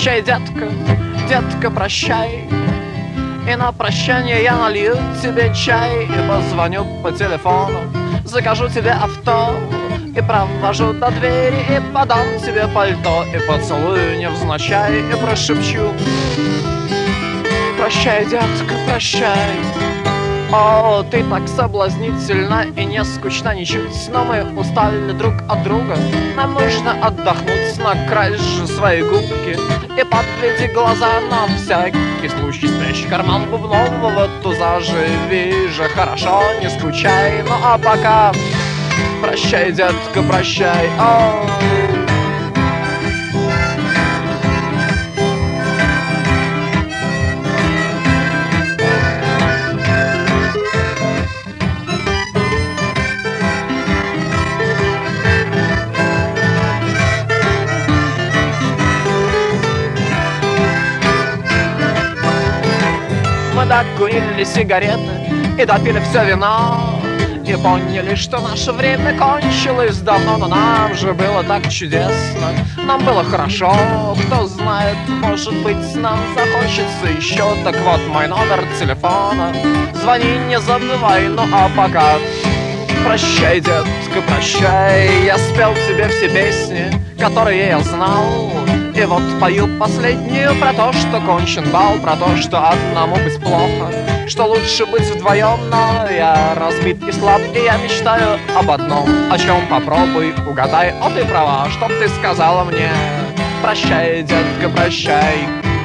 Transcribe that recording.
Прощай, детка, детка, прощай. И на прощание я налью тебе чай и позвоню по телефону, закажу тебе авто и провожу до двери, и подам тебе пальто, и поцелую невзначай, и прошепчу: прощай, детка, прощай. О, ты так соблазнительна и не скучна ничуть, но мы устали друг от друга. Нам нужно отдохнуть, накрась же свои губки и подведи глаза на всякий случай. Спрячь карман бубнового туза, живи же хорошо, не скучай. Ну а пока прощай, детка, прощай. О. Мы докурили сигареты и допили все вино, и поняли, что наше время кончилось давно. Но нам же было так чудесно, нам было хорошо. Кто знает, может быть, нам захочется еще. Так вот мой номер телефона, звони, не забывай. Ну а пока прощай, детка, прощай. Я спел тебе все песни, которые я знал, и вот пою последнюю про то, что кончен бал, про то, что одному быть плохо, что лучше быть вдвоем. Но я разбит и слаб, и я мечтаю об одном, о чем попробуй угадай. О, ты права, чтоб ты сказала мне: прощай, детка, прощай.